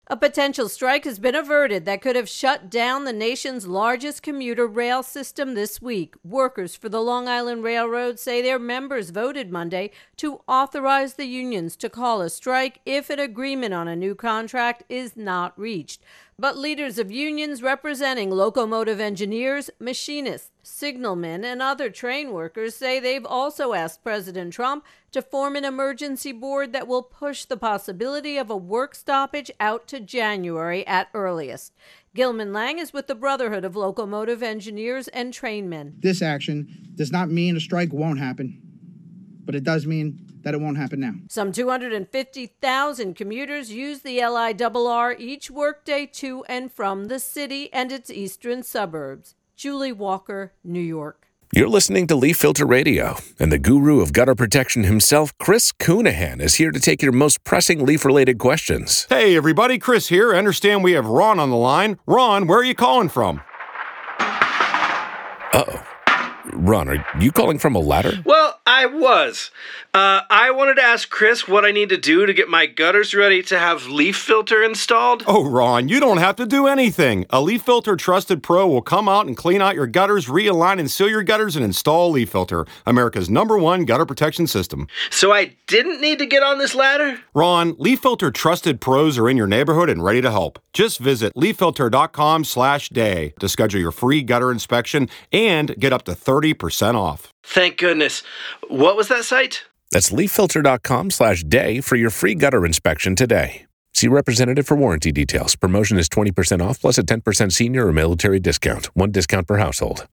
A potential strike has been averted that could have shut down the nation's largest commuter rail system this week. Workers for the Long Island Railroad say their members voted Monday to authorize the unions to call a strike if an agreement on a new contract is not reached. But leaders of unions representing locomotive engineers, machinists, signalmen, and other train workers say they've also asked President Trump to form an emergency board that will push the possibility of a work stoppage out to January at earliest. Gilman Lang is with the Brotherhood of Locomotive Engineers and Trainmen. This action does not mean a strike won't happen, but it does mean that it won't happen now. Some 250,000 commuters use the LIRR each workday to and from the city and its eastern suburbs. Julie Walker, New York. You're listening to Leaf Filter Radio, and the guru of gutter protection himself, Chris Coonahan, is here to take your most pressing leaf-related questions. Hey, everybody, Chris here. I understand we have Ron on the line. Ron, where are you calling from? Uh-oh. Ron, are you calling from a ladder? Well, I was. I wanted to ask Chris what I need to do to get my gutters ready to have Leaf Filter installed. Oh, Ron, you don't have to do anything. A Leaf Filter Trusted Pro will come out and clean out your gutters, realign and seal your gutters, and install Leaf Filter, America's #1 gutter protection system. So I didn't need to get on this ladder? Ron, Leaf Filter Trusted Pros are in your neighborhood and ready to help. Just visit leaffilter.com/day to schedule your free gutter inspection and get up to 30% off. Thank goodness. What was that site? That's leaffilter.com/day for your free gutter inspection today. See representative for warranty details. Promotion is 20% off plus a 10% senior or military discount. One discount per household.